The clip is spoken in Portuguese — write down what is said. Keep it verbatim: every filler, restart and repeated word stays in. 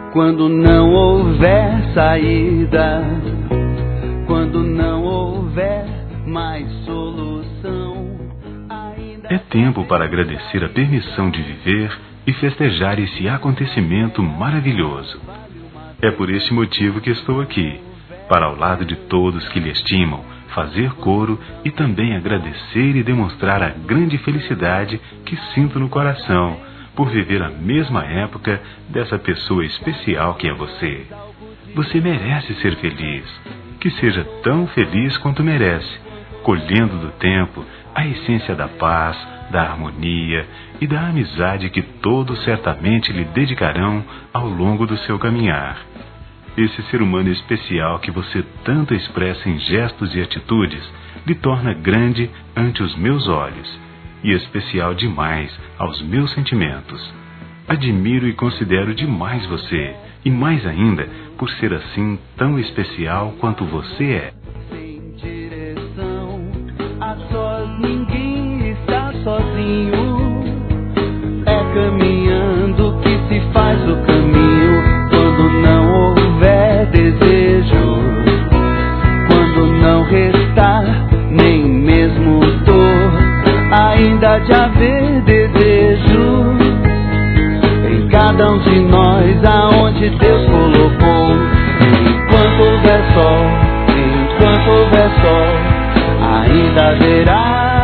Quando não houver saída, quando não houver mais solução, ainda... É tempo para agradecer a permissão de viver e festejar esse acontecimento maravilhoso. É por este motivo que estou aqui, para ao lado de todos que lhe estimam, fazer coro e também agradecer e demonstrar a grande felicidade que sinto no coração por viver a mesma época dessa pessoa especial que é você. Você merece ser feliz, que seja tão feliz quanto merece, colhendo do tempo a essência da paz, da harmonia e da amizade que todos certamente lhe dedicarão ao longo do seu caminhar. Esse ser humano especial que você tanto expressa em gestos e atitudes lhe torna grande ante os meus olhos e especial demais aos meus sentimentos. Admiro e considero demais você, e mais ainda por ser assim tão especial quanto você é. Sem direção, a sós ninguém está sozinho. É caminhando que se faz o caminho. Quando não houver desejo, quando não restar nem mesmo dor, ainda de haver desejo em cada um de nós, aonde Deus colocou. Enquanto houver sol, enquanto houver sol, ainda haverá